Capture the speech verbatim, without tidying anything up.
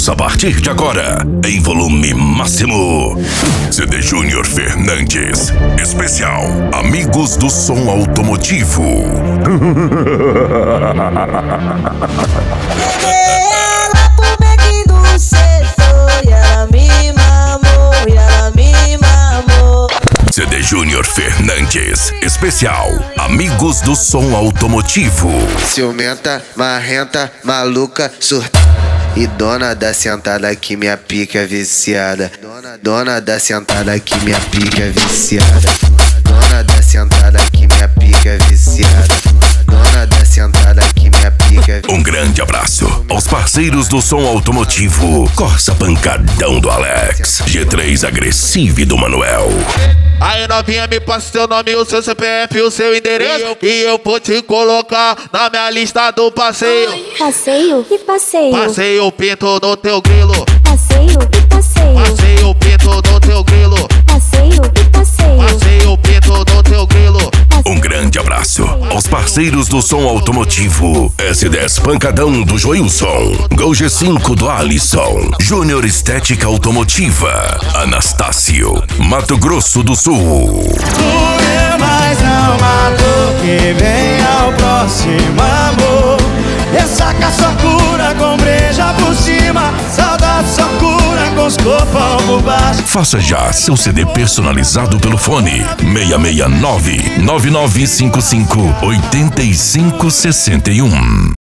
Ouça a partir de agora, em volume máximo. C D Júnior Fernandes, especial Amigos do Som Automotivo. Ela pro bequinho do setor, e ela me mamou, e ela me mamou. C D Júnior Fernandes, especial Amigos do Som Automotivo. Ciumenta, marrenta, maluca, surtada. E dona da sentada que minha pica é viciada. Dona, dona da sentada que minha pica é viciada. Dona da sentada que minha pica é viciada. Dona da sentada que minha pica é viciada. Um grande abraço aos parceiros do som automotivo. Corsa Pancadão do Alex, G três Agressive do Manuel. Aí novinha, me passa seu nome, o seu C P F e o seu endereço, e eu vou te colocar na minha lista do passeio. Passeio? Que passeio? Passeio o pinto no teu grilo. Passeio? Que passeio? Passeio o pinto no teu grilo. Passeio? Que passeio? Passeio o pinto no teu grilo. Um grande abraço aos parceiros do som automotivo. S dez Pancadão do Joilson, Gol G cinco do Alisson, Júnior Estética Automotiva, Anastácio, Mato Grosso do Sul. Doer, mas não matou, que vem ao próximo amor. Ressaca só cura com breja por cima, saudade só cura com os copão por baixo. Faça já seu C D personalizado pelo fone seis seis nove, nove nove cinco cinco, oito cinco seis um.